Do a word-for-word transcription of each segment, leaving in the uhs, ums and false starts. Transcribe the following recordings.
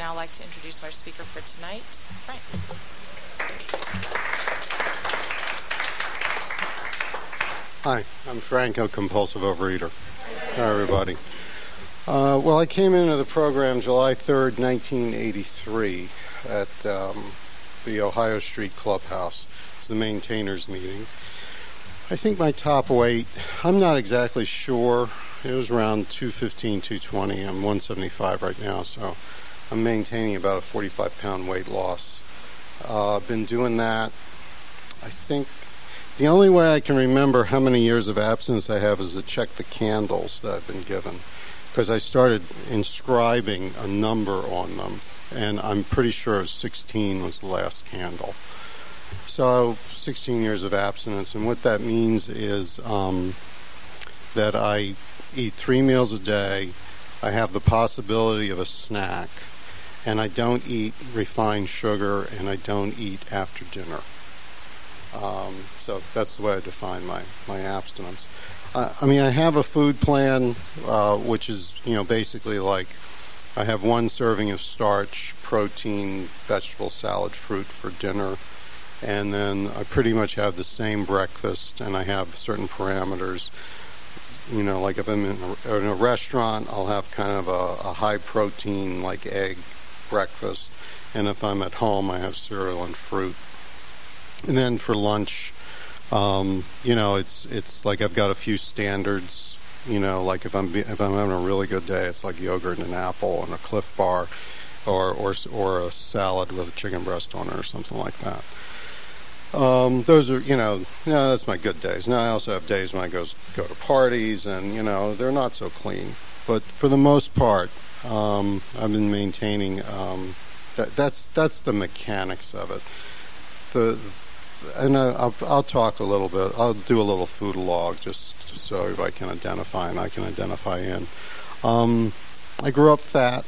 now like to introduce our speaker for tonight, Frank. Hi, I'm Frank, a compulsive overeater. Hi, everybody. Uh, well, I came into the program July third, nineteen eighty-three at um, the Ohio Street Clubhouse. It's the maintainers meeting. I think my top weight, I'm not exactly sure. It was around two fifteen, two twenty. I'm one seventy-five right now, so I'm maintaining about a forty-five pound weight loss. Uh, I've been doing that, I think, the only way I can remember how many years of abstinence I have is to check the candles that I've been given, because I started inscribing a number on them, and I'm pretty sure sixteen was the last candle. So sixteen years of abstinence, and what that means is um, that I eat three meals a day, I have the possibility of a snack, and I don't eat refined sugar, and I don't eat after dinner. Um, so that's the way I define my, my abstinence. Uh, I mean, I have a food plan, uh, which is, you know, basically like I have one serving of starch, protein, vegetable, salad, fruit for dinner, and then I pretty much have the same breakfast, and I have certain parameters. You know, like if I'm in a, in a restaurant, I'll have kind of a, a high protein, like egg breakfast, and if I'm at home, I have cereal and fruit. And then for lunch, um, you know, it's it's like I've got a few standards. You know, like if I'm if I'm having a really good day, it's like yogurt and an apple and a Cliff Bar, or or or a salad with a chicken breast on it or something like that. Um, those are, you know, yeah, that's my good days. Now I also have days when I go go to parties, and you know, they're not so clean. But for the most part, um, I've been maintaining. Um, that, that's that's the mechanics of it. The and I, I'll, I'll talk a little bit. I'll do a little food log just so everybody can identify and I can identify in. Um, I grew up fat.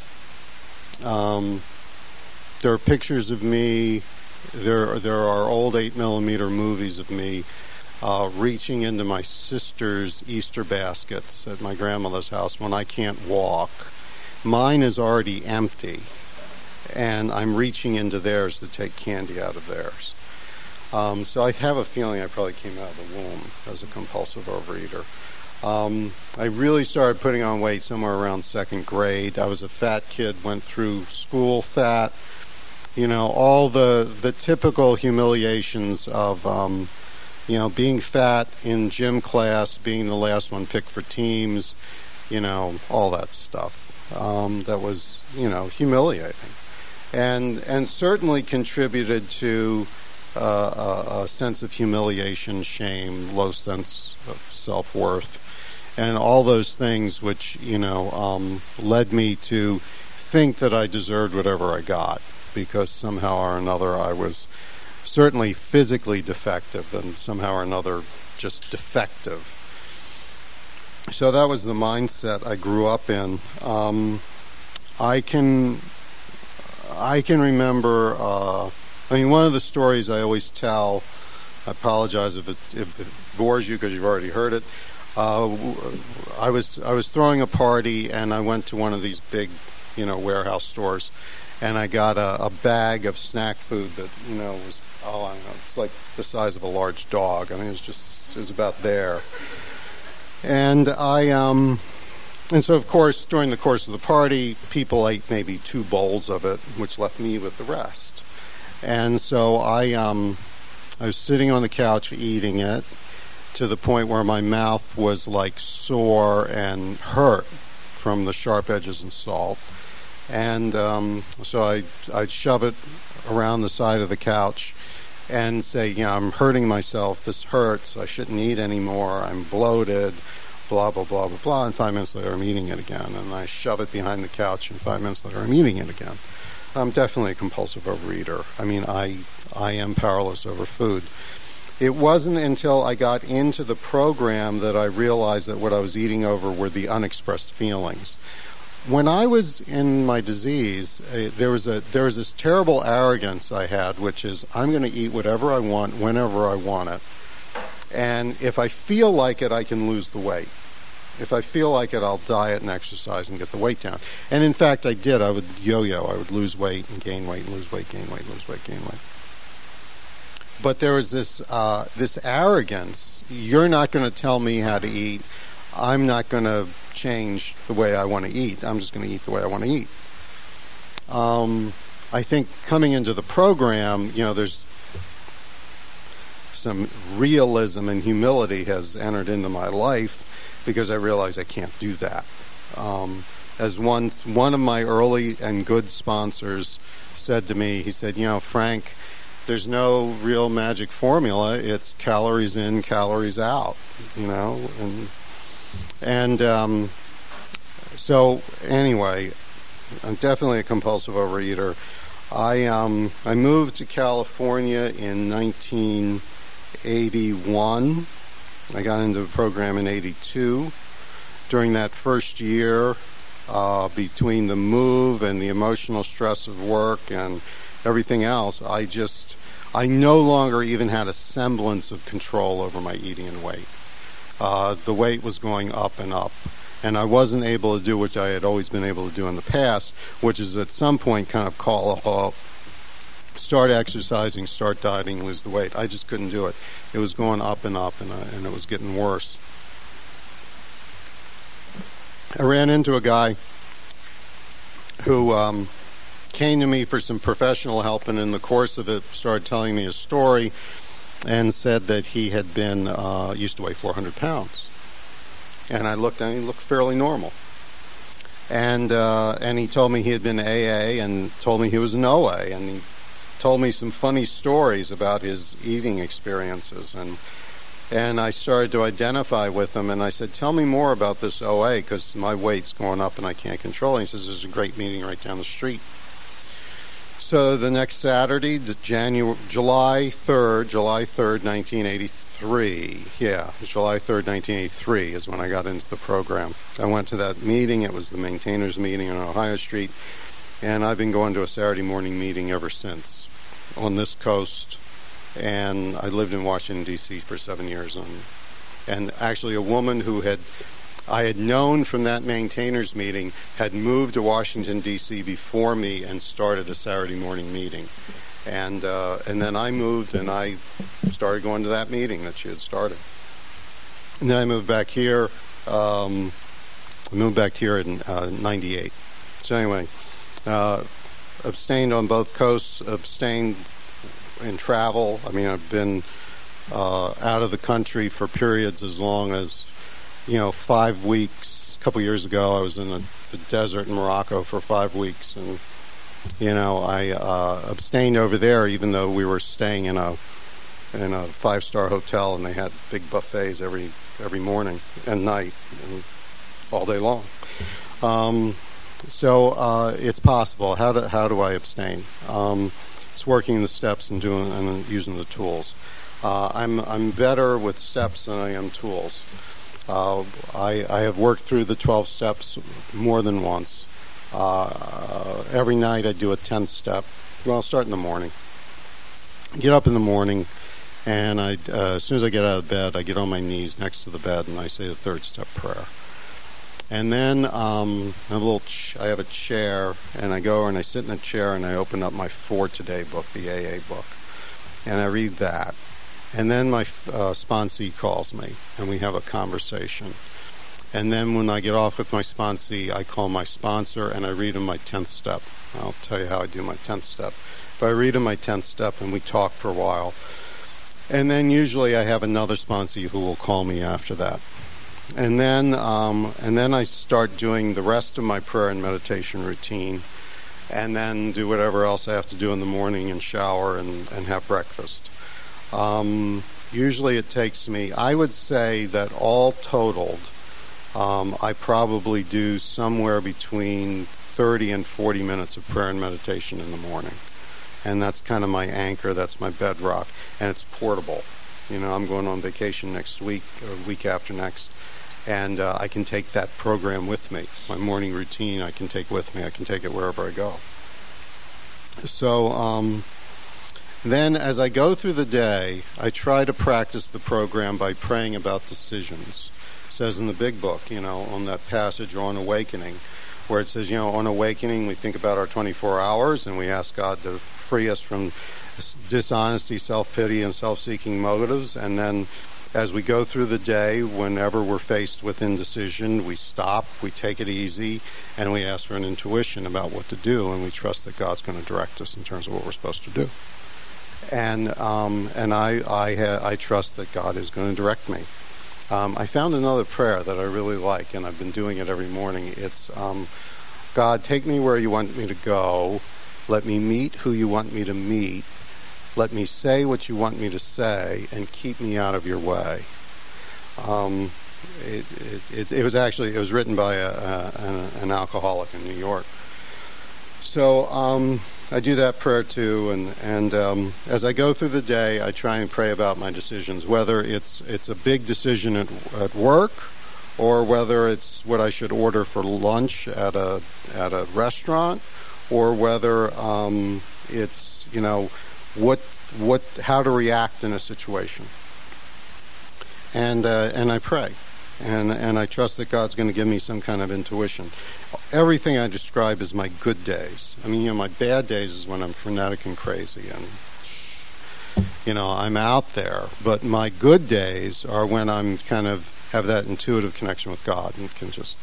Um, there are pictures of me. There, there are old eight millimeter movies of me uh, reaching into my sister's Easter baskets at my grandmother's house when I can't walk. Mine is already empty, and I'm reaching into theirs to take candy out of theirs. Um, so I have a feeling I probably came out of the womb as a compulsive overeater. Um, I really started putting on weight somewhere around second grade. I was a fat kid, went through school fat. You know, all the the typical humiliations of, um, you know, being fat in gym class, being the last one picked for teams, you know, all that stuff. Um, that was, you know, humiliating. And, and certainly contributed to uh, a, a sense of humiliation, shame, low sense of self-worth, and all those things which, you know, um, led me to think that I deserved whatever I got, because somehow or another I was certainly physically defective and somehow or another just defective. So that was the mindset I grew up in. Um, I can I can remember, uh, I mean, one of the stories I always tell, I apologize if it, if it bores you because you've already heard it. Uh, I was I was throwing a party, and I went to one of these big, you know, warehouse stores, and I got a, a bag of snack food that, you know, was, oh, I don't know, it's like the size of a large dog. I mean, it was just, it was about there. And I, um, and so, of course, during the course of the party, people ate maybe two bowls of it, which left me with the rest. And so I, um, I was sitting on the couch eating it to the point where my mouth was like sore and hurt from the sharp edges and salt. And um, so I, I'd shove it around the side of the couch and say, you know, I'm hurting myself. This hurts. I shouldn't eat anymore. I'm bloated, blah, blah, blah, blah, blah. And five minutes later, I'm eating it again. And I shove it behind the couch, and five minutes later, I'm eating it again. I'm definitely a compulsive overeater. I mean, I, I am powerless over food. It wasn't until I got into the program that I realized that what I was eating over were the unexpressed feelings. When I was in my disease, uh, there was a there was this terrible arrogance I had, which is I'm going to eat whatever I want, whenever I want it, and if I feel like it, I can lose the weight. If I feel like it, I'll diet and exercise and get the weight down. And in fact, I did. I would yo-yo. I would lose weight and gain weight and lose weight, gain weight, lose weight, gain weight. But there was this uh, this arrogance. You're not going to tell me how to eat. I'm not going to change the way I want to eat. I'm just going to eat the way I want to eat. Um, I think coming into the program, you know, there's some realism and humility has entered into my life because I realize I can't do that. Um, as one one of my early and good sponsors said to me, he said, you know, Frank, there's no real magic formula. It's calories in, calories out, you know. And and um, so anyway, I'm definitely a compulsive overeater. I um, I moved to California in nineteen eighty-one. I got into the program in eighty-two. During that first year, uh, between the move and the emotional stress of work and everything else, I just, I no longer even had a semblance of control over my eating and weight. Uh, the weight was going up and up. And I wasn't able to do what I had always been able to do in the past, which is at some point kind of call a halt, start exercising, start dieting, lose the weight. I just couldn't do it. It was going up and up, and, uh, and it was getting worse. I ran into a guy who um, came to me for some professional help, and in the course of it started telling me a story and said that he had been, uh, used to weigh four hundred pounds. And I looked, and he looked fairly normal. And uh, and he told me he had been A A and told me he was an O A. And he told me some funny stories about his eating experiences. And and I started to identify with him. And I said, tell me more about this O A, because my weight's going up and I can't control it. And he says, there's a great meeting right down the street. So the next Saturday, January, July third, July third, nineteen eighty-three. Yeah, July third, nineteen eighty-three is when I got into the program. I went to that meeting. It was the maintainers meeting on Ohio Street. And I've been going to a Saturday morning meeting ever since on this coast. And I lived in Washington, D C for seven years. And, and actually a woman who had I had known from that maintainers meeting had moved to Washington, D C before me and started a Saturday morning meeting. And uh, and then I moved and I started going to that meeting that she had started. And then I moved back here. Um, I moved back here in uh, ninety-eight. So anyway, uh, abstained on both coasts, abstained in travel. I mean, I've been uh, out of the country for periods as long as you know, five weeks. A couple years ago, I was in the, the desert in Morocco for five weeks, and you know, I uh, abstained over there, even though we were staying in a in a five-star hotel, and they had big buffets every every morning and night, and all day long. Um, so uh, it's possible. How do how do I abstain? Um, it's working the steps and doing and using the tools. Uh, I'm I'm better with steps than I am tools. Uh, I, I have worked through the twelve steps more than once. Uh, every night I do a tenth step. Well, I'll start in the morning. Get up in the morning, and I, uh, as soon as I get out of bed, I get on my knees next to the bed, and I say the third step prayer. And then um, I have a little. Ch- I have a chair, and I go and I sit in the chair, and I open up my For Today book, the A A book, and I read that. And then my uh, sponsee calls me, and we have a conversation. And then when I get off with my sponsee, I call my sponsor, and I read him my tenth step. I'll tell you how I do my tenth step. But I read him my tenth step, and we talk for a while. And then usually I have another sponsee who will call me after that. And then, um, and then I start doing the rest of my prayer and meditation routine, and then do whatever else I have to do in the morning, and shower and, and have breakfast. Um, usually it takes me, I would say that all totaled, um, I probably do somewhere between thirty and forty minutes of prayer and meditation in the morning. And that's kind of my anchor, that's my bedrock, and it's portable. You know, I'm going on vacation next week, or week after next, and uh, I can take that program with me. My morning routine I can take with me, I can take it wherever I go. So, um... Then, as I go through the day, I try to practice the program by praying about decisions. It says in the big book, you know, on that passage on awakening, where it says, you know, on awakening, we think about our twenty-four hours, and we ask God to free us from dishonesty, self-pity, and self-seeking motives. And then, as we go through the day, whenever we're faced with indecision, we stop, we take it easy, and we ask for an intuition about what to do, and we trust that God's going to direct us in terms of what we're supposed to do. And um, and I I, ha- I trust that God is going to direct me. Um, I found another prayer that I really like, and I've been doing it every morning. It's, um, God, take me where you want me to go. Let me meet who you want me to meet. Let me say what you want me to say, and keep me out of your way. Um, it, it, it, it was actually, it was written by a, a, an alcoholic in New York. So um, I do that prayer too, and, and um, as I go through the day, I try and pray about my decisions, whether it's it's a big decision at, at work, or whether it's what I should order for lunch at a at a restaurant, or whether um, it's, you know, what what how to react in a situation. And uh, and I pray, and and I trust that God's going to give me some kind of intuition. Everything I describe is my good days. I mean, you know, my bad days is when I'm frenetic and crazy, and you know, I'm out there. But my good days are when I'm kind of have that intuitive connection with God and can just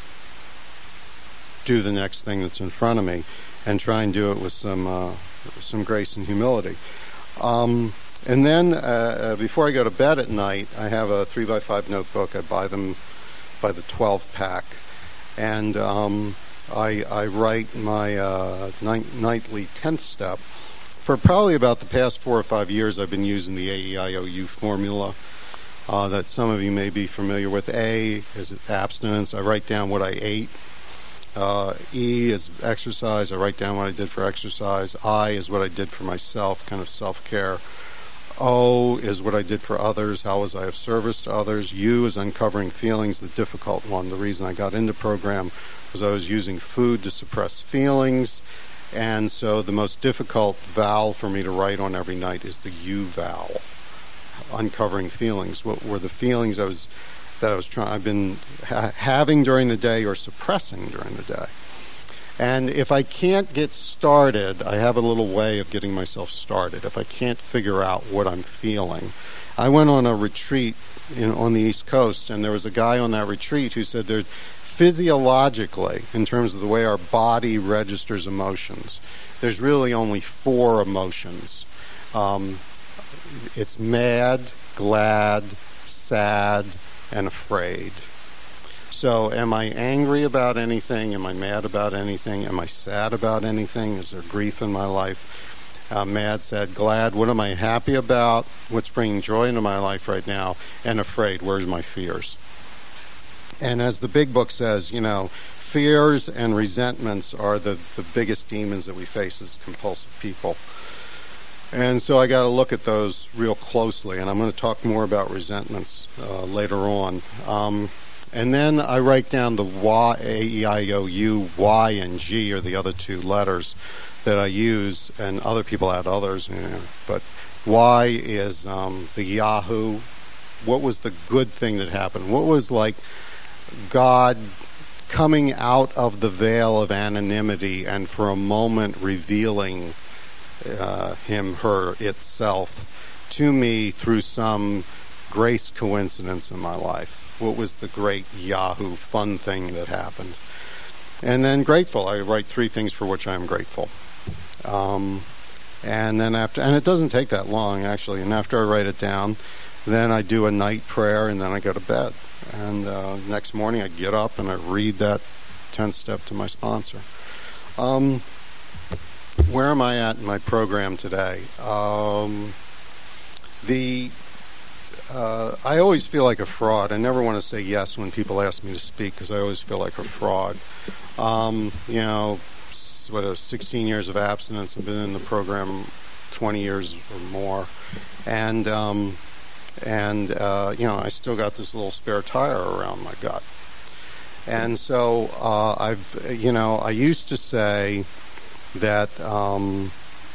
do the next thing that's in front of me, and try and do it with some uh, some grace and humility. Um, and then uh, before I go to bed at night, I have a three by five notebook. I buy them by the twelve pack, and um, I, I write my uh, night, nightly tenth step. For probably about the past four or five years, I've been using the A E I O U formula uh, that some of you may be familiar with. A is abstinence. I write down what I ate. Uh, E is exercise. I write down what I did for exercise. I is what I did for myself, kind of self-care. O is what I did for others. How was I of service to others? U is uncovering feelings, the difficult one. The reason I got into program was I was using food to suppress feelings. And so the most difficult vowel for me to write on every night is the U vowel, uncovering feelings. What were the feelings I was that I was trying, I've been ha- having during the day or suppressing during the day. And if I can't get started, I have a little way of getting myself started. If I can't figure out what I'm feeling. I went on a retreat in, on the East Coast, and there was a guy on that retreat who said there's physiologically, in terms of the way our body registers emotions, there's really only four emotions. Um, it's mad, glad, sad, and afraid. So am I angry about anything? Am I mad about anything? Am I sad about anything? Is there grief in my life? Uh, mad, sad, glad. What am I happy about? What's bringing joy into my life right now? And afraid. Where's my fears? And as the big book says, you know, fears and resentments are the, the biggest demons that we face as compulsive people. And so I got to look at those real closely. And I'm going to talk more about resentments uh, later on. Um, And then I write down the Y, A, E, I, O, U, Y, and G are the other two letters that I use, and other people add others. You know, but Y is um, the Yahoo. What was the good thing that happened? What was like God coming out of the veil of anonymity and for a moment revealing uh, him, her, itself to me through some grace coincidence in my life? What was the great Yahoo fun thing that happened? And then grateful. I write three things for which I am grateful. Um, and then after, and it doesn't take that long actually. And after I write it down, then I do a night prayer, and then I go to bed. And uh, next morning I get up and I read that tenth step to my sponsor. Um, where am I at in my program today? Um, the Uh, I always feel like a fraud. I never want to say yes when people ask me to speak because I always feel like a fraud. Um, you know, what is sixteen years of abstinence. I've been in the program twenty years or more, and um, and uh, you know, I still got this little spare tire around my gut. And so uh, I've, you know, I used to say that um,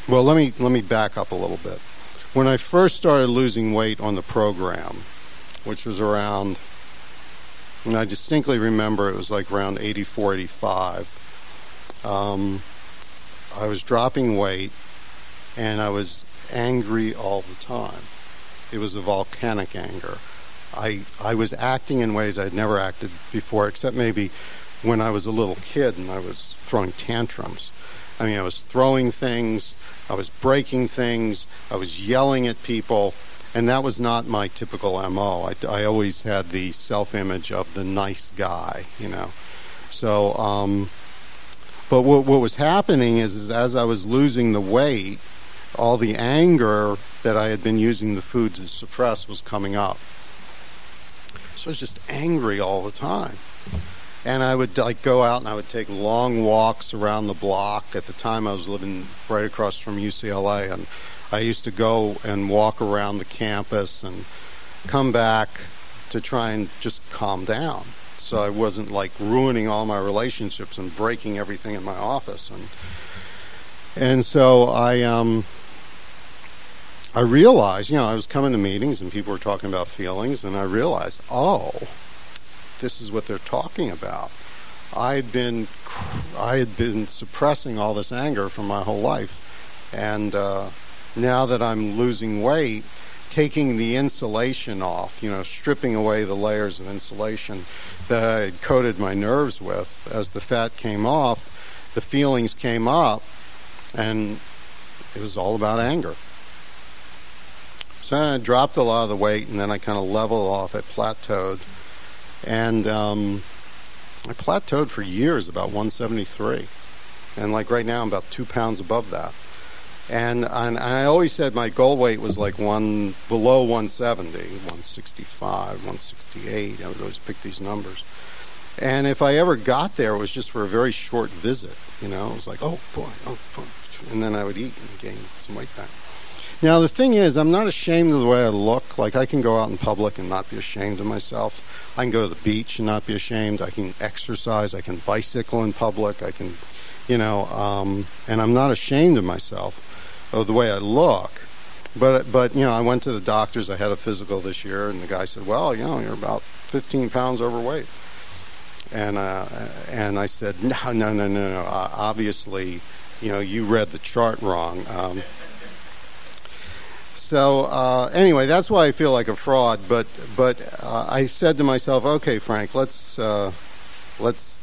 well, let me let me back up a little bit. When I first started losing weight on the program, which was around, and I distinctly remember it was like around eighty-four, eighty-five, um, I was dropping weight, and I was angry all the time. It was a volcanic anger. I I was acting in ways I'd never acted before, except maybe when I was a little kid and I was throwing tantrums. I mean, I was throwing things, I was breaking things, I was yelling at people, and that was not my typical M O. I, I always had the self-image of the nice guy, you know. So, um, but what, what was happening is, is as I was losing the weight, all the anger that I had been using the food to suppress was coming up. So I was just angry all the time. And I would like go out and I would take long walks around the block. At the time I was living right across from U C L A, and I used to go and walk around the campus and come back to try and just calm down, so I wasn't like ruining all my relationships and breaking everything in my office. And and so I um I realized, you know, I was coming to meetings and people were talking about feelings, and I realized, oh, this is what they're talking about. I had been, I had been suppressing all this anger for my whole life, and uh, now that I'm losing weight, taking the insulation off, you know, stripping away the layers of insulation that I had coated my nerves with. As the fat came off, the feelings came up, and it was all about anger. So I dropped a lot of the weight, and then I kind of leveled off. It plateaued. And um, I plateaued for years, about one seventy-three. And like right now, I'm about two pounds above that. And, and I always said my goal weight was like one below one seventy, one sixty-five, one sixty-eight. I would always pick these numbers. And if I ever got there, it was just for a very short visit. You know, it was like, oh boy, oh boy. And then I would eat and gain some weight back. Now, the thing is, I'm not ashamed of the way I look. Like, I can go out in public and not be ashamed of myself. I can go to the beach and not be ashamed. I can exercise. I can bicycle in public. I can, you know, um, and I'm not ashamed of myself, of the way I look. But, but you know, I went to the doctors. I had a physical this year, and the guy said, well, you know, you're about fifteen pounds overweight. And, uh, and I said, no, no, no, no, no. Uh, obviously, you know, you read the chart wrong. Um, So uh, anyway, that's why I feel like a fraud. But but uh, I said to myself, okay, Frank, let's uh, let's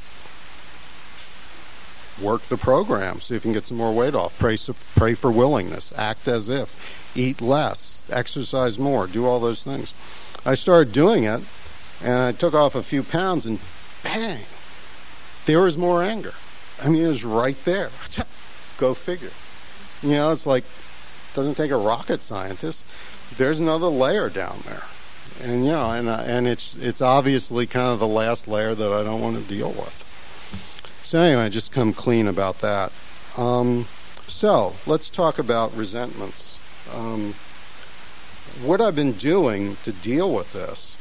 work the program, see if we can get some more weight off. Pray pray for willingness. Act as if. Eat less. Exercise more. Do all those things. I started doing it, and I took off a few pounds, and bang, there was more anger. I mean, it was right there. Go figure. You know, it's like, doesn't take a rocket scientist. There's another layer down there, and you know, and uh, and it's it's obviously kind of the last layer that I don't want to deal with. So anyway, just come clean about that. Um, so let's talk about resentments. Um, what I've been doing to deal with this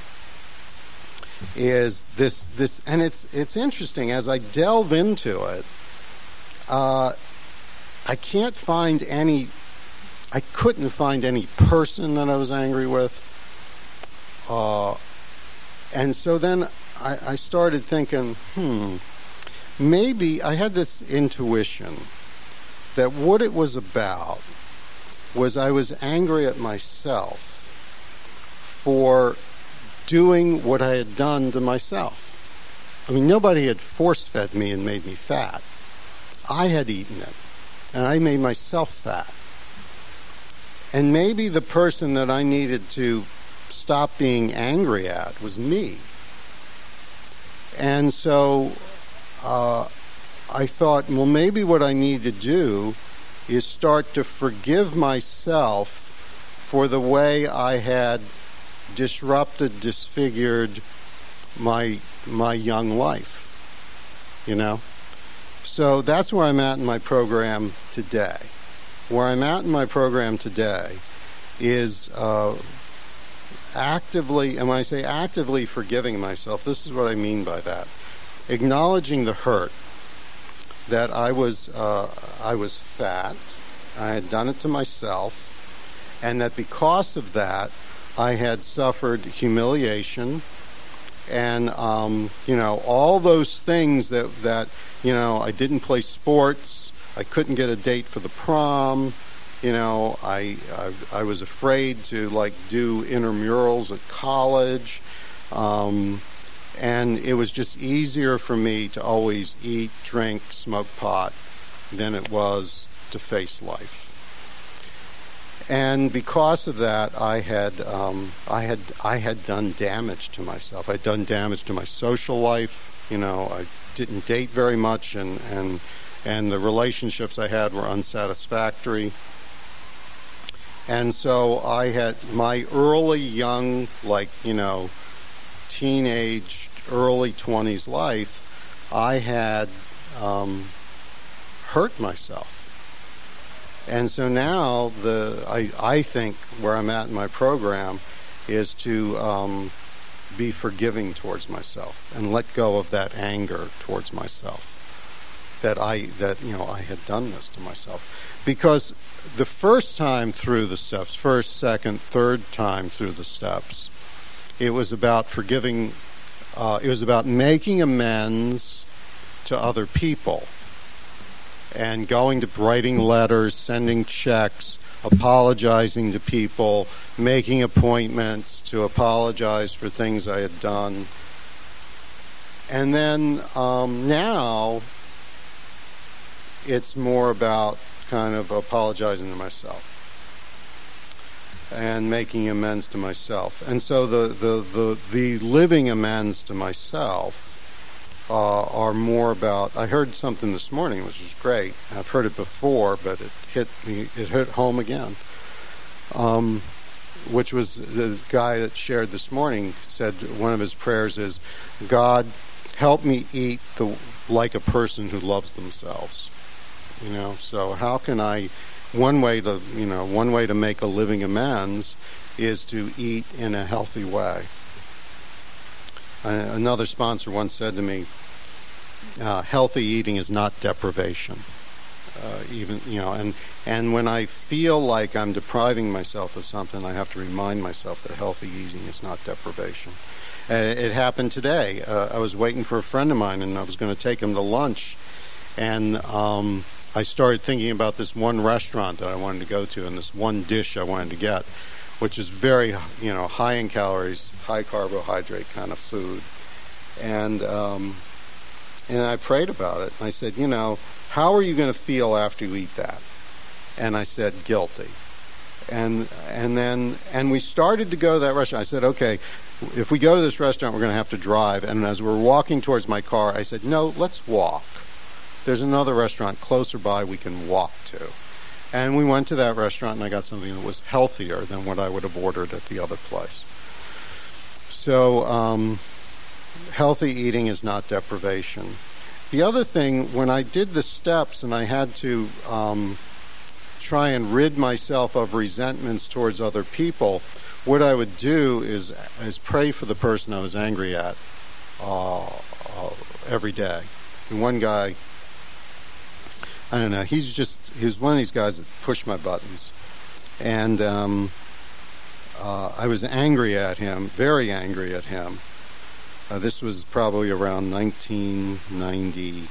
is this this, and it's it's interesting as I delve into it. Uh, I can't find any. I couldn't find any person that I was angry with. Uh, and so then I, I started thinking, hmm, maybe I had this intuition that what it was about was I was angry at myself for doing what I had done to myself. I mean, nobody had force-fed me and made me fat. I had eaten it, and I made myself fat. And maybe the person that I needed to stop being angry at was me. And so uh, I thought, well, maybe what I need to do is start to forgive myself for the way I had disrupted, disfigured my my young life, you know? So that's where I'm at in my program today. Where I'm at in my program today is uh, actively, and when I say actively forgiving myself, this is what I mean by that. Acknowledging the hurt that I was uh, I was fat, I had done it to myself, and that because of that, I had suffered humiliation and, um, you know, all those things that, that, you know, I didn't play sports, I couldn't get a date for the prom, you know, I, I, I was afraid to, like, do intramurals at college, um, and it was just easier for me to always eat, drink, smoke pot than it was to face life. And because of that, I had um, I had I had done damage to myself. I'd done damage to my social life. You know, I didn't date very much, and and and the relationships I had were unsatisfactory. And so I had my early young, like, you know, teenage, early twenties life, I had um, hurt myself. And so now the I, I think where I'm at in my program is to um, be forgiving towards myself and let go of that anger towards myself that I that you know I had done this to myself. Because the first time through the steps, first, second, third time through the steps, it was about forgiving. Uh, it was about making amends to other people. And going to writing letters, sending checks, apologizing to people, making appointments to apologize for things I had done. And then um, now it's more about kind of apologizing to myself and making amends to myself. And so the, the, the, the living amends to myself Uh, are more about, I heard something this morning which was great. I've heard it before, but it hit me, it hit home again. Um, which was the guy that shared this morning said one of his prayers is, God, help me eat the, like a person who loves themselves. You know, so how can I, one way to, you know, one way to make a living amends is to eat in a healthy way. Uh, another sponsor once said to me, uh, healthy eating is not deprivation. Uh, even, you know, and, and when I feel like I'm depriving myself of something, I have to remind myself that healthy eating is not deprivation. Uh, it happened today. Uh, I was waiting for a friend of mine, and I was going to take him to lunch, and um, I started thinking about this one restaurant that I wanted to go to and this one dish I wanted to get, which is very, you know, high in calories, high carbohydrate kind of food. And um, and I prayed about it. And I said, you know, how are you going to feel after you eat that? And I said, guilty. And and then and we started to go to that restaurant. I said, okay, if we go to this restaurant, we're going to have to drive. And as we're walking towards my car, I said, no, let's walk. There's another restaurant closer by we can walk to. And we went to that restaurant, and I got something that was healthier than what I would have ordered at the other place. So um, healthy eating is not deprivation. The other thing, when I did the steps and I had to um, try and rid myself of resentments towards other people, what I would do is, is pray for the person I was angry at uh, uh, every day. And one guy, I don't know, he's just, he was one of these guys that pushed my buttons. And um, uh, I was angry at him, very angry at him. Uh, this was probably around nineteen ninety-three.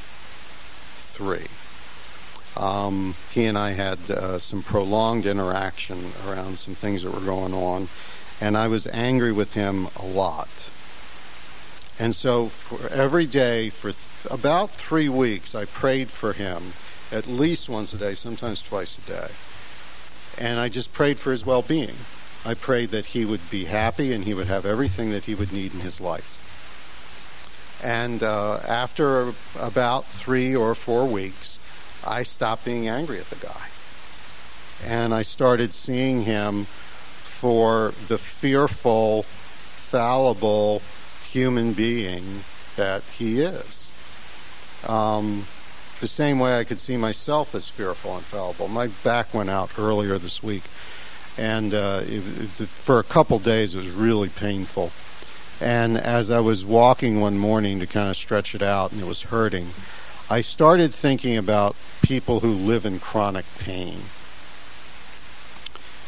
Um, he and I had uh, some prolonged interaction around some things that were going on, and I was angry with him a lot. And so for every day, for th- about three weeks, I prayed for him at least once a day, sometimes twice a day. And I just prayed for his well-being. I prayed that he would be happy and he would have everything that he would need in his life. And uh, after about three or four weeks, I stopped being angry at the guy. And I started seeing him for the fearful, fallible human being that he is. Um, the same way I could see myself as fearful and fallible. My back went out earlier this week, and uh, it, it, for a couple days it was really painful. And as I was walking one morning to kind of stretch it out, and it was hurting, I started thinking about people who live in chronic pain.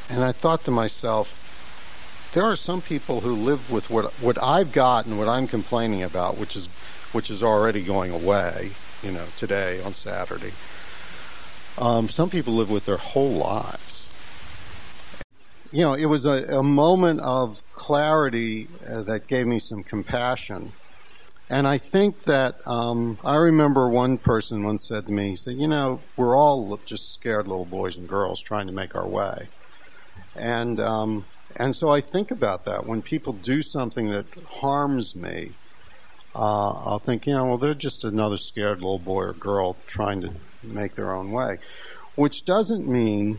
and I thought to myself, there are some people who live with what what I've got and what I'm complaining about, which is which is already going away, you know, today on Saturday. Um, some people live with their whole lives. You know, it was a, a moment of clarity uh, that gave me some compassion. And I think that, um, I remember one person once said to me, he said, you know, we're all just scared little boys and girls trying to make our way. And, um, and so I think about that. When people do something that harms me, uh, I'll think, you know, well, they're just another scared little boy or girl trying to make their own way. Which doesn't mean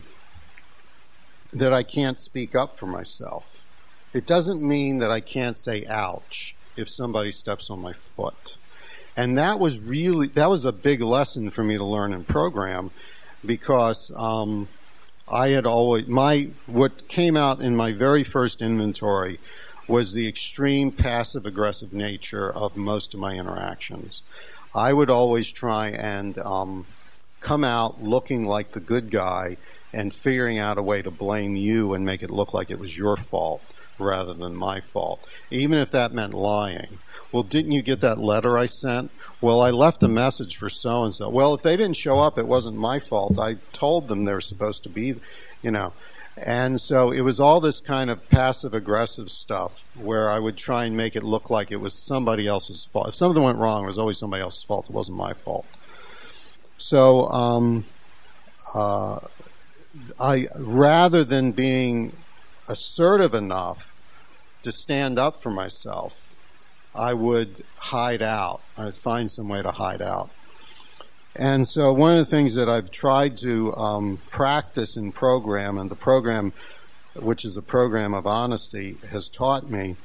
that I can't speak up for myself. It doesn't mean that I can't say ouch if somebody steps on my foot. And that was really, that was a big lesson for me to learn in program, because um, I had always, my, what came out in my very first inventory was the extreme passive-aggressive nature of most of my interactions. I would always try and um, come out looking like the good guy and figuring out a way to blame you and make it look like it was your fault rather than my fault, even if that meant lying. Well, didn't you get that letter I sent? Well, I left a message for so-and-so. Well, if they didn't show up, it wasn't my fault. I told them they were supposed to be, you know. And so it was all this kind of passive-aggressive stuff where I would try and make it look like it was somebody else's fault. If something went wrong, it was always somebody else's fault. It wasn't my fault. So um, uh, I, rather than being assertive enough to stand up for myself, I would hide out. I'd find some way to hide out. And so one of the things that I've tried to um, practice in program, and the program, which is a program of honesty, has taught me,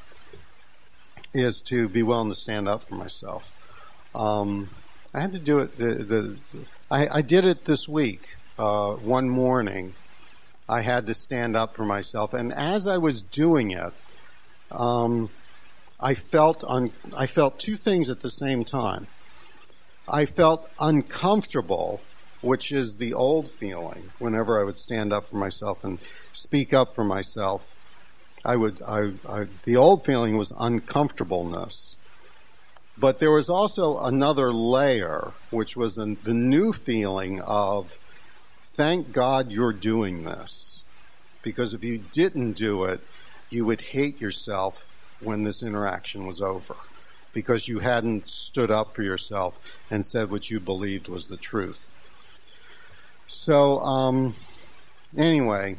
is to be willing to stand up for myself. Um, I had to do it. The, the, I, I did it this week. Uh, one morning, I had to stand up for myself, and as I was doing it, um, I felt un- I felt two things at the same time. I felt uncomfortable, which is the old feeling. Whenever I would stand up for myself and speak up for myself, I would. I, I, the old feeling was uncomfortableness. But there was also another layer, which was an, the new feeling of, thank God you're doing this. Because if you didn't do it, you would hate yourself when this interaction was over. Because you hadn't stood up for yourself and said what you believed was the truth. So, um, anyway,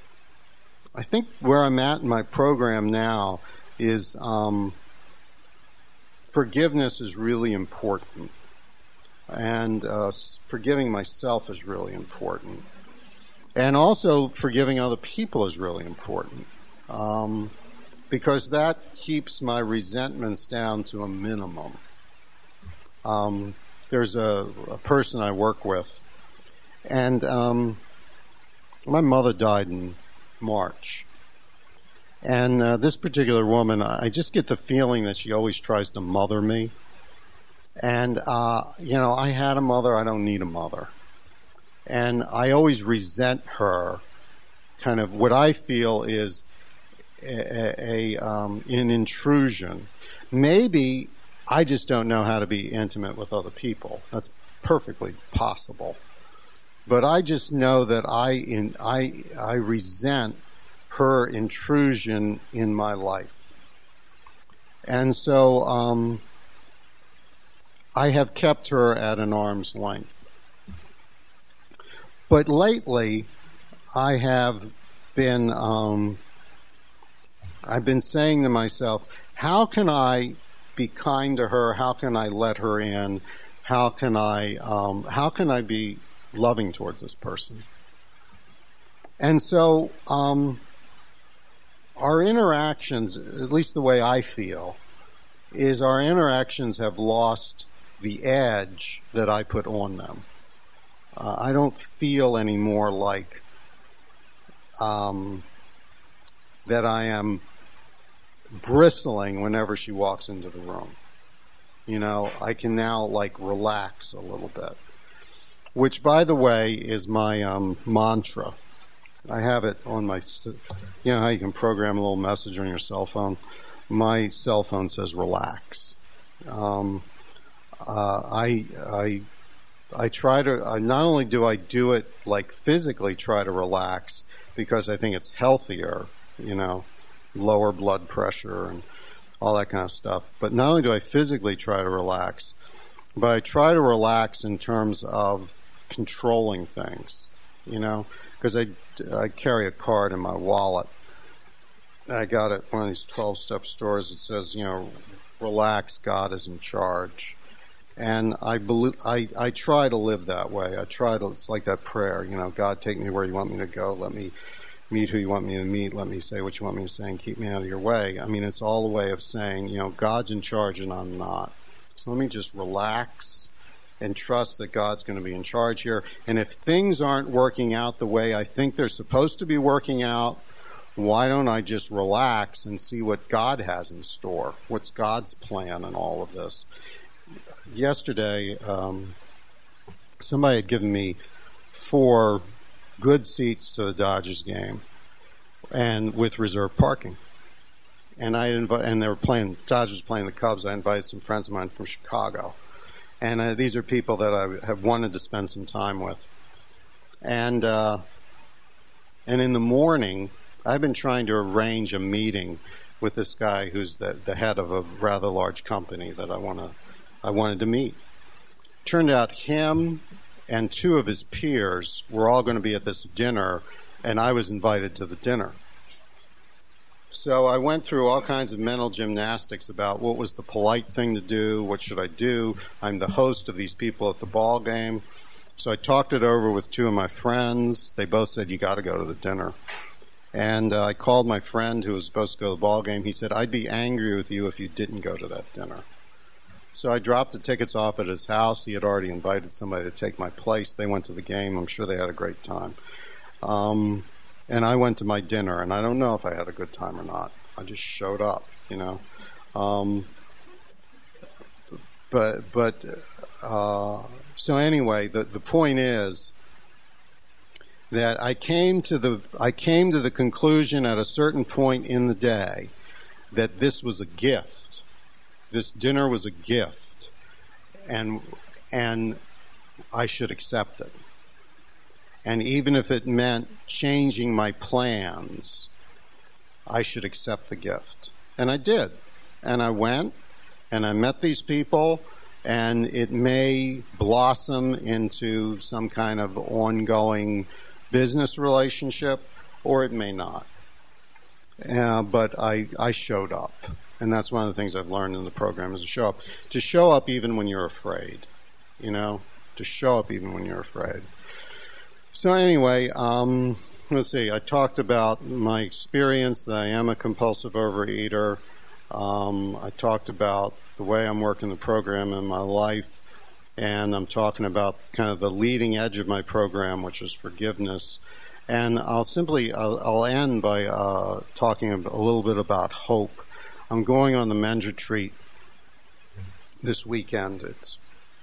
I think where I'm at in my program now is um, forgiveness is really important. And uh, forgiving myself is really important. And also forgiving other people is really important. Um, because that keeps my resentments down to a minimum. Um, there's a, a person I work with, and um, my mother died in March. And uh, this particular woman, I just get the feeling that she always tries to mother me. And, uh, you know, I had a mother, I don't need a mother. And I always resent her, kind of what I feel is a, a um, an intrusion. Maybe I just don't know how to be intimate with other people. That's perfectly possible. But I just know that I in, I I resent her intrusion in my life. And so um, I have kept her at an arm's length. But lately, I have been um, I've been saying to myself, how can I be kind to her? How can I let her in? How can I um, how can I be loving towards this person? And so um, our interactions, at least the way I feel, is our interactions have lost the edge that I put on them. Uh, I don't feel anymore like um, that I am bristling whenever she walks into the room. You know, I can now like relax a little bit, which, by the way, is my um, mantra. I have it on my, you know how you can program a little message on your cell phone? My cell phone says relax. Um, uh, I, I, I try to, I, not only do I do it like physically try to relax because I think it's healthier, you know, lower blood pressure and all that kind of stuff, but not only do I physically try to relax, but I try to relax in terms of controlling things, you know, because I, I carry a card in my wallet. I got it at one of these twelve-step stores that says, you know, relax, God is in charge. And I believe, I, I try to live that way. I try to, it's like that prayer, you know, God, take me where you want me to go. Let me meet who you want me to meet. Let me say what you want me to say and keep me out of your way. I mean, it's all a way of saying, you know, God's in charge and I'm not. So let me just relax and trust that God's going to be in charge here. And if things aren't working out the way I think they're supposed to be working out, why don't I just relax and see what God has in store? What's God's plan in all of this? Yesterday, um, somebody had given me four good seats to the Dodgers game, and with reserved parking. And I invi- and they were playing Dodgers playing the Cubs. I invited some friends of mine from Chicago, and uh, these are people that I have wanted to spend some time with. And uh, and in the morning, I've been trying to arrange a meeting with this guy who's the, the head of a rather large company that I want to. I wanted to meet. Turned out him and two of his peers were all going to be at this dinner, and I was invited to the dinner. So I went through all kinds of mental gymnastics about what was the polite thing to do, what should I do. I'm the host of these people at the ball game. So I talked it over with two of my friends. They both said, you got to go to the dinner. And uh, I called my friend who was supposed to go to the ball game. He said, I'd be angry with you if you didn't go to that dinner. So I dropped the tickets off at his house. He had already invited somebody to take my place. They went to the game. I'm sure they had a great time. Um, and I went to my dinner, and I don't know if I had a good time or not. I just showed up, you know. Um, but but uh, so anyway, the the point is that I came to the I came to the conclusion at a certain point in the day that this was a gift. This dinner was a gift, and and I should accept it. And even if it meant changing my plans, I should accept the gift. And I did. And I went, and I met these people, and it may blossom into some kind of ongoing business relationship, or it may not. Uh, but I, I showed up. And that's one of the things I've learned in the program is to show up. To show up even when you're afraid, you know? To show up even when you're afraid. So anyway, um, let's see. I talked about my experience that I am a compulsive overeater. Um, I talked about the way I'm working the program in my life. And I'm talking about kind of the leading edge of my program, which is forgiveness. And I'll simply, I'll, I'll end by uh, talking a little bit about hope. I'm going on the men's retreat this weekend. It's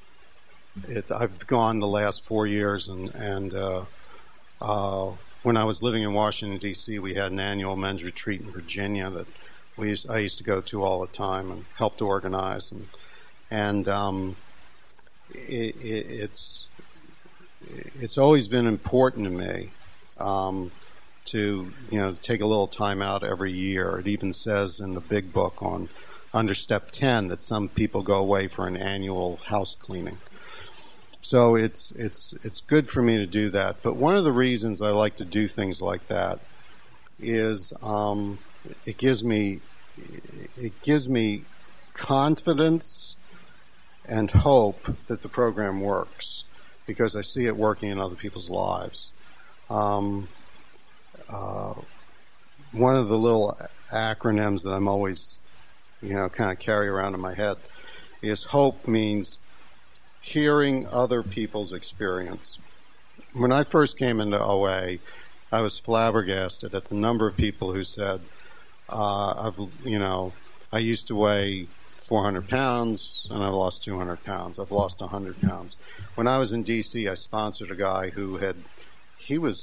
it. I've gone the last four years, and and uh, uh, when I was living in Washington D C, we had an annual men's retreat in Virginia that we used, I used to go to all the time and helped organize, and and um, it, it, it's it's always been important to me. Um, to, you know, take a little time out every year. It even says in the big book on under step ten that some people go away for an annual house cleaning. So it's it's it's good for me to do that. But one of the reasons I like to do things like that is um, it gives me it gives me confidence and hope that the program works because I see it working in other people's lives. Um, Uh, one of the little acronyms that I'm always, you know, kind of carry around in my head is HOPE means hearing other people's experience. When I first came into O A, I was flabbergasted at the number of people who said, uh, I've, you know, I used to weigh four hundred pounds and I've lost two hundred pounds. I've lost one hundred pounds. When I was in D C, I sponsored a guy who had, he was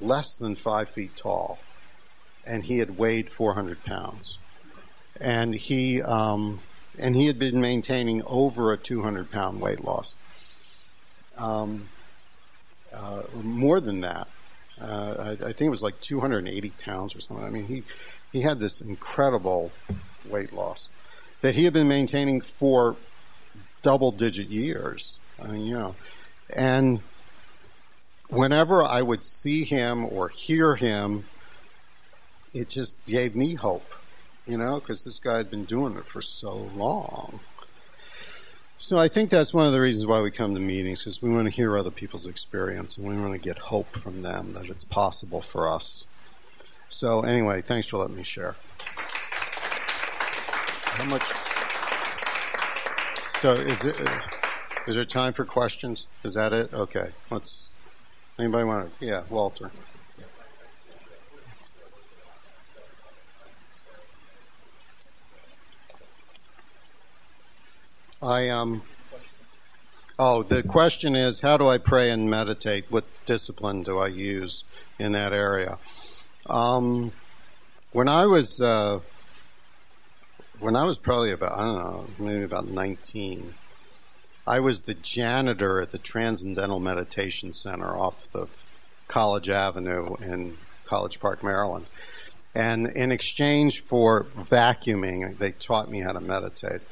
less than five feet tall, and he had weighed four hundred pounds. And he um, and he had been maintaining over a two hundred pound weight loss. Um, uh, more than that. Uh, I, I think it was like two hundred eighty pounds or something. I mean, he, he had this incredible weight loss that he had been maintaining for double-digit years. I mean, you know, and whenever I would see him or hear him, it just gave me hope, you know, because this guy had been doing it for so long. So I think that's one of the reasons why we come to meetings, because we want to hear other people's experience and we want to get hope from them that it's possible for us. So anyway, thanks for letting me share. How much? So is it? Is there time for questions? Is that it? Okay. Let's. Anybody want to? Yeah, Walter. I um. Oh, the question is, how do I pray and meditate? What discipline do I use in that area? Um, when I was uh, when I was probably about I don't know maybe about nineteen, I was the janitor at the Transcendental Meditation Center off the College Avenue in College Park, Maryland. And in exchange for vacuuming, they taught me how to meditate.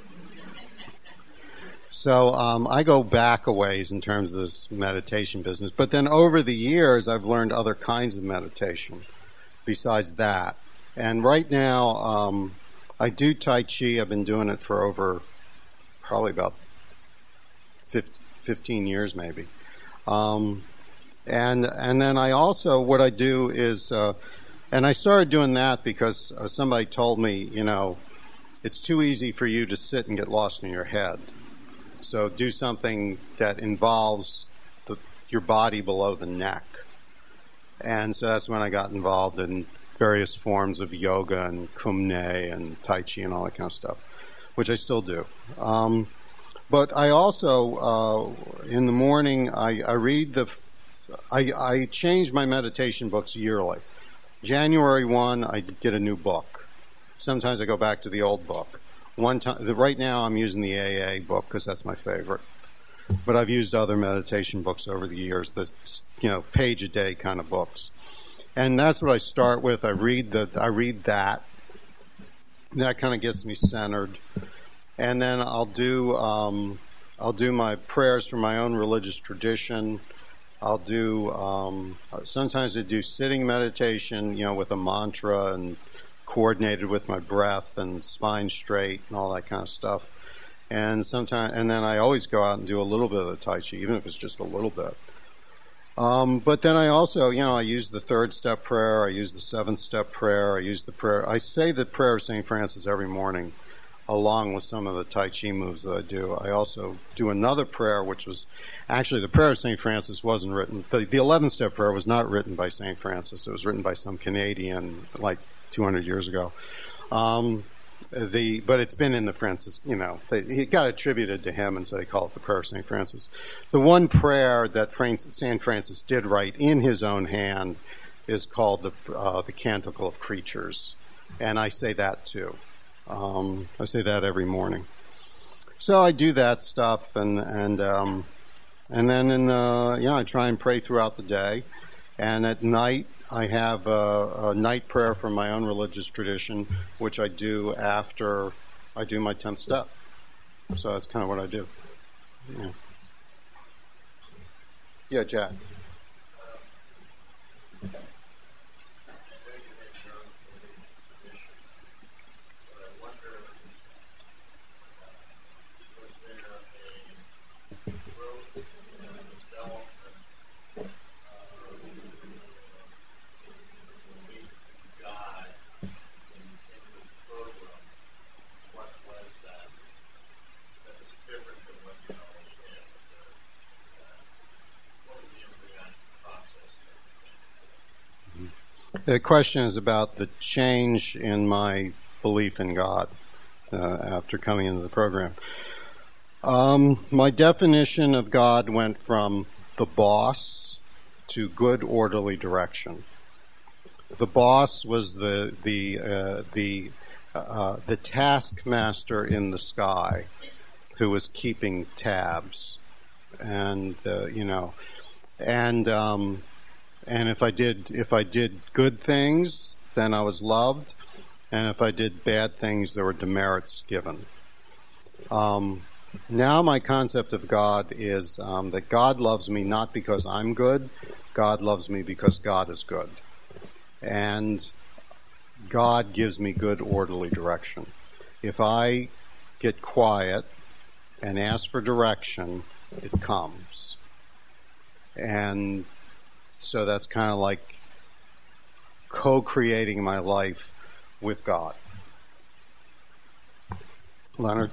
So um, I go back a ways in terms of this meditation business. But then over the years, I've learned other kinds of meditation besides that. And right now, um, I do Tai Chi. I've been doing it for over probably about fifteen years maybe. Um, and and then I also, what I do is, uh, and I started doing that because uh, somebody told me, you know, it's too easy for you to sit and get lost in your head. So do something that involves the, your body below the neck. And so that's when I got involved in various forms of yoga and Kumne and Tai Chi and all that kind of stuff, which I still do. Um, but I also, uh, in the morning, I, I read the, I, I change my meditation books yearly. January first, I get a new book. Sometimes I go back to the old book. One time, right now I'm using the A A book because that's my favorite. But I've used other meditation books over the years, the you know page a day kind of books, and that's what I start with. I read the I read that. That kind of gets me centered, and then I'll do um, I'll do my prayers from my own religious tradition. I'll do um, sometimes I do sitting meditation, you know, with a mantra and coordinated with my breath and spine straight and all that kind of stuff. And sometimes, and then I always go out and do a little bit of the Tai Chi, even if it's just a little bit. Um, but then I also, you know, I use the third step prayer, I use the seventh step prayer, I use the prayer, I say the prayer of Saint Francis every morning, along with some of the Tai Chi moves that I do. I also do another prayer, which was, actually the prayer of Saint Francis wasn't written, the, the eleventh step prayer was not written by Saint Francis, it was written by some Canadian, like, two hundred years ago. Um, the but it's been in the Francis, you know, they, it got attributed to him, and so they call it the prayer of Saint Francis. The one prayer that Saint Francis did write in his own hand is called the uh, the Canticle of Creatures, and I say that too. Um, I say that every morning. So I do that stuff, and and um, and then in uh, yeah, I try and pray throughout the day, and at night I have a, a night prayer from my own religious tradition, which I do after I do my tenth step. So that's kind of what I do. Yeah, yeah, Jack. The question is about the change in my belief in God uh, after coming into the program. Um, my definition of God went from the boss to good, orderly direction. The boss was the the uh, the uh, the taskmaster in the sky, who was keeping tabs, and uh, you know, and um, and if I did if I did good things, then I was loved, and if I did bad things, there were demerits given. Um, now my concept of God is um, that God loves me not because I'm good, God loves me because God is good. And God gives me good, orderly direction. If I get quiet and ask for direction, it comes. And so that's kind of like co-creating my life with God. Leonard?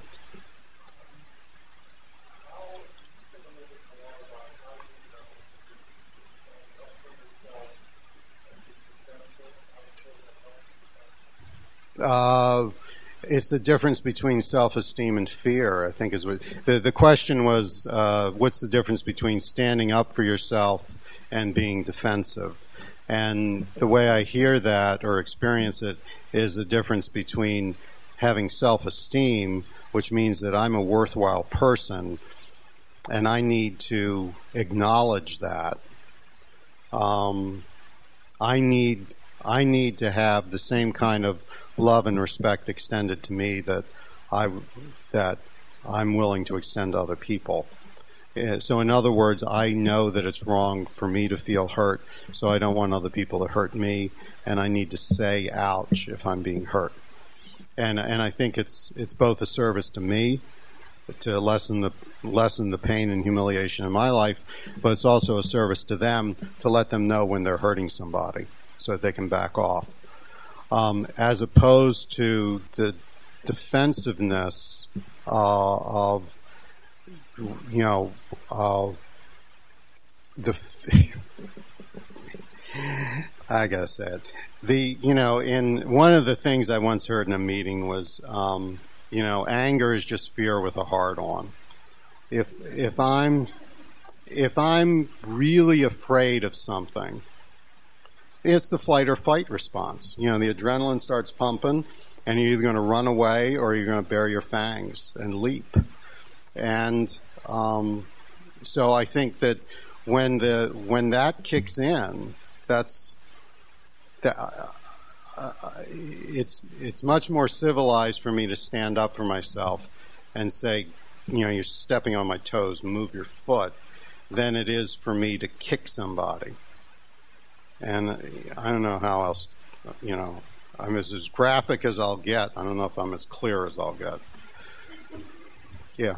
Uh, it's the difference between self-esteem and fear, I think is what the, the question was, uh, what's the difference between standing up for yourself and being defensive? And the way I hear that or experience it is the difference between having self-esteem, which means that I'm a worthwhile person and I need to acknowledge that. Um, I need I need to have the same kind of love and respect extended to me that I that I'm willing to extend to other people. So in other words, I know that it's wrong for me to feel hurt, so I don't want other people to hurt me, and I need to say ouch if I'm being hurt. And and I think it's it's both a service to me to lessen the lessen the pain and humiliation in my life, but it's also a service to them to let them know when they're hurting somebody so that they can back off. Um, as opposed to the defensiveness uh, of, you know, uh, the, I gotta say it, the, you know, in one of the things I once heard in a meeting was, um, you know, anger is just fear with a heart on. If, if I'm, if I'm really afraid of something, it's the flight or fight response. You know, the adrenaline starts pumping, and you're either going to run away or you're going to bare your fangs and leap. And um, so I think that when the when that kicks in, that's that. Uh, uh, it's it's much more civilized for me to stand up for myself and say, you know, you're stepping on my toes, move your foot, than it is for me to kick somebody. And I don't know how else, you know, I'm as, as graphic as I'll get. I don't know if I'm as clear as I'll get. Yeah.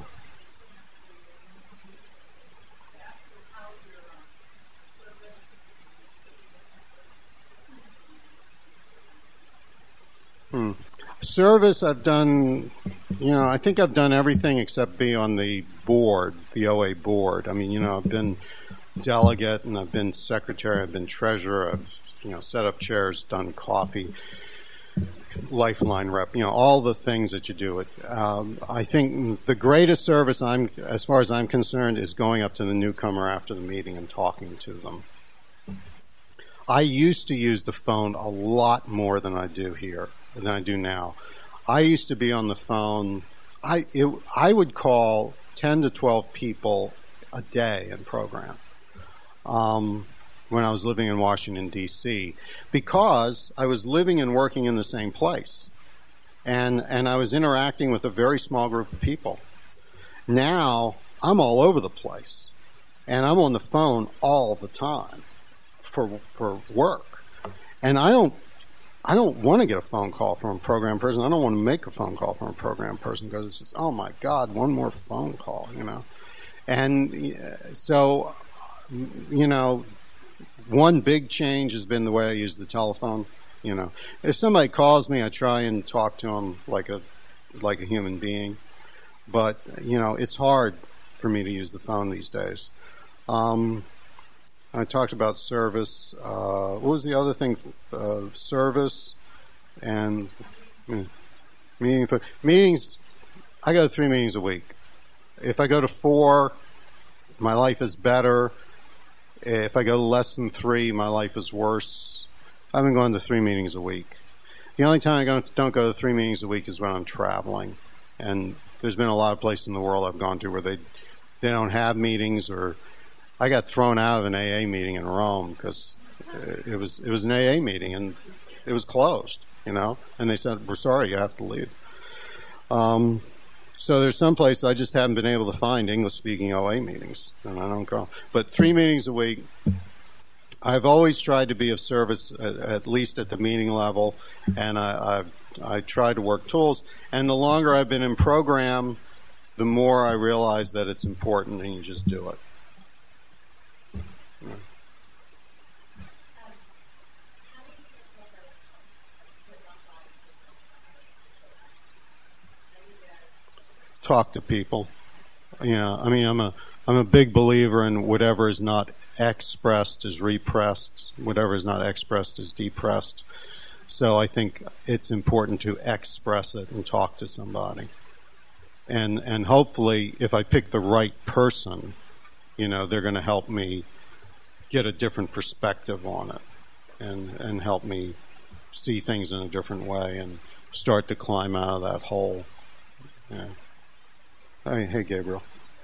Hmm. Service, I've done, you know, I think I've done everything except be on the board, the O A board. I mean, you know, I've been delegate, and I've been secretary, I've been treasurer, I've, you know, set up chairs, done coffee, lifeline rep, you know, all the things that you do. It. Um, I think the greatest service, I'm, as far as I'm concerned, is going up to the newcomer after the meeting and talking to them. I used to use the phone a lot more than I do here, than I do now. I used to be on the phone, I, it, I would call ten to twelve people a day in program. Um, when I was living in Washington, D C, because I was living and working in the same place. And, and I was interacting with a very small group of people. Now, I'm all over the place. And I'm on the phone all the time for, for work. And I don't, I don't want to get a phone call from a program person. I don't want to make a phone call from a program person because it's just, oh my God, one more phone call, you know. And so, you know, one big change has been the way I use the telephone. You know, if somebody calls me, I try and talk to them like a like a human being. But you know, it's hard for me to use the phone these days. Um, I talked about service. Uh, what was the other thing? Uh, service and mm, meeting for meetings. I go to three meetings a week. If I go to four, my life is better. If I go less than three, my life is worse. I've been going to three meetings a week. The only time I don't, don't go to three meetings a week is when I'm traveling. And there's been a lot of places in the world I've gone to where they they don't have meetings, or I got thrown out of an A A meeting in Rome because it was it was an A A meeting and it was closed, you know, and they said, we're sorry, you have to leave. Um, so there's some places I just haven't been able to find English-speaking O A meetings, and I don't go. But three meetings a week. I've always tried to be of service, at, at least at the meeting level, and I, I've I try to work tools. And the longer I've been in program, the more I realize that it's important, and you just do it. Yeah. Talk to people. Yeah, I mean, I'm a I'm a big believer in whatever is not expressed is repressed, whatever is not expressed is depressed. So I think it's important to express it and talk to somebody. And and hopefully, if I pick the right person, you know, they're going to help me get a different perspective on it, and and help me see things in a different way and start to climb out of that hole. Yeah. Hey, hey, Gabriel.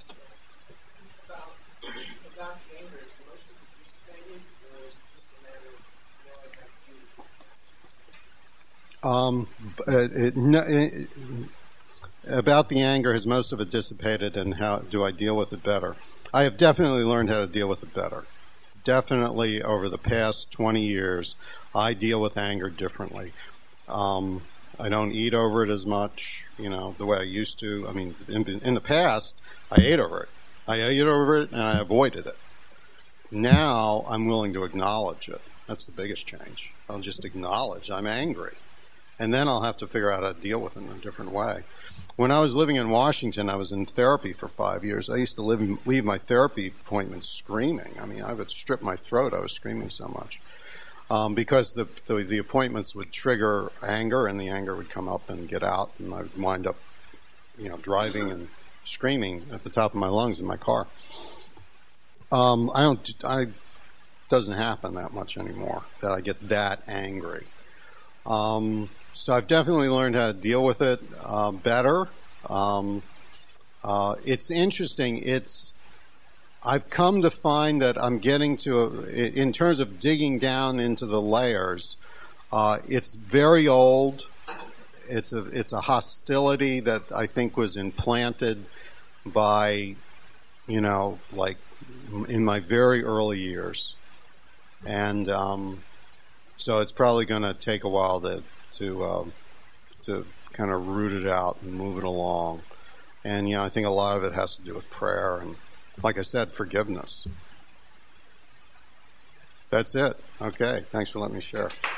Um, it, it, it, about the anger, has most of it dissipated, and how do I deal with it better? I have definitely learned how to deal with it better. Definitely over the past twenty years, I deal with anger differently. Um, I don't eat over it as much, you know, the way I used to. I mean, in, in the past, I ate over it. I ate over it, and I avoided it. Now, I'm willing to acknowledge it. That's the biggest change. I'll just acknowledge I'm angry. And then I'll have to figure out how to deal with it in a different way. When I was living in Washington, I was in therapy for five years. I used to live, leave my therapy appointments screaming. I mean, I would strip my throat. I was screaming so much. Um, because the, the the appointments would trigger anger, and the anger would come up and get out, and I would wind up, you know, driving and screaming at the top of my lungs in my car. Um, I don't. I doesn't happen that much anymore that I get that angry. Um, so I've definitely learned how to deal with it uh, better. Um, uh, it's interesting. It's I've come to find that I'm getting to, a, in terms of digging down into the layers, uh, it's very old. It's a it's a hostility that I think was implanted by, you know, like in my very early years, and um, so it's probably going to take a while to to uh, to kind of root it out and move it along. And you know, I think a lot of it has to do with prayer and, like I said, forgiveness. That's it. Okay. Thanks for letting me share.